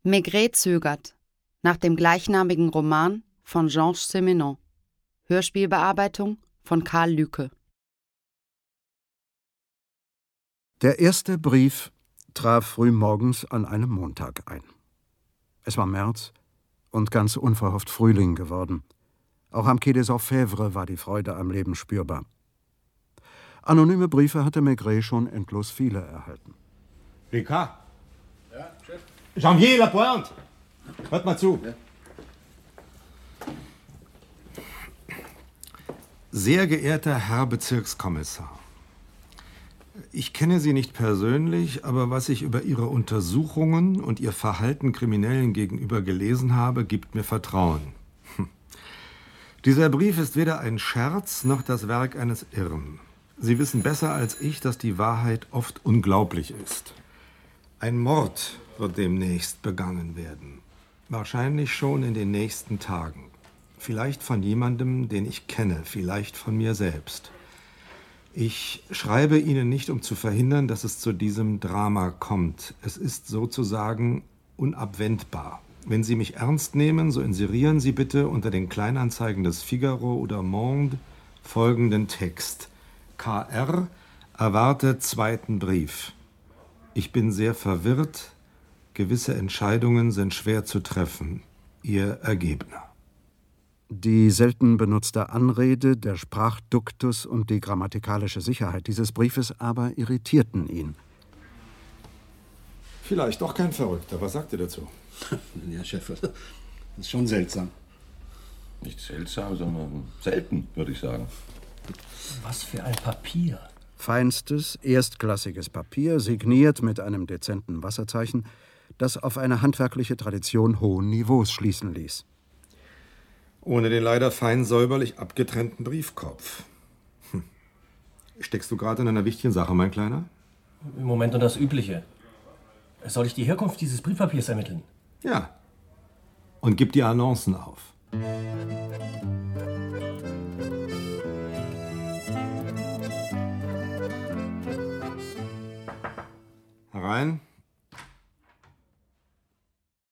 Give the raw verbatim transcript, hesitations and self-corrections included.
Maigret zögert. Nach dem gleichnamigen Roman von Georges Simenon. Hörspielbearbeitung von Karl Lücke. Der erste Brief traf frühmorgens an einem Montag ein. Es war März und ganz unverhofft Frühling geworden. Auch am Quai des Orfèvres war die Freude am Leben spürbar. Anonyme Briefe hatte Maigret schon endlos viele erhalten. Ricard? Ja, Chef? Janvier Lapointe! Hört mal zu. Ja. Sehr geehrter Herr Bezirkskommissar, ich kenne Sie nicht persönlich, aber was ich über Ihre Untersuchungen und Ihr Verhalten Kriminellen gegenüber gelesen habe, gibt mir Vertrauen. Hm. Dieser Brief ist weder ein Scherz noch das Werk eines Irren. Sie wissen besser als ich, dass die Wahrheit oft unglaublich ist. Ein Mord wird demnächst begangen werden. Wahrscheinlich schon in den nächsten Tagen. Vielleicht von jemandem, den ich kenne, vielleicht von mir selbst. Ich schreibe Ihnen nicht, um zu verhindern, dass es zu diesem Drama kommt. Es ist sozusagen unabwendbar. Wenn Sie mich ernst nehmen, so inserieren Sie bitte unter den Kleinanzeigen des Figaro oder Monde folgenden Text. K R erwartet zweiten Brief. Ich bin sehr verwirrt. Gewisse Entscheidungen sind schwer zu treffen. Ihr Ergebener. Die selten benutzte Anrede, der Sprachduktus und die grammatikalische Sicherheit dieses Briefes aber irritierten ihn. Vielleicht doch kein Verrückter. Was sagt ihr dazu? Ja, Chef, das ist schon seltsam. Nicht seltsam, sondern selten, würde ich sagen. Was für ein Papier. Feinstes, erstklassiges Papier, signiert mit einem dezenten Wasserzeichen, das auf eine handwerkliche Tradition hohen Niveaus schließen ließ. Ohne den leider fein säuberlich abgetrennten Briefkopf. Hm. Steckst du gerade in einer wichtigen Sache, mein Kleiner? Im Moment nur das Übliche. Soll ich die Herkunft dieses Briefpapiers ermitteln? Ja. Und gib die Annoncen auf. Herein.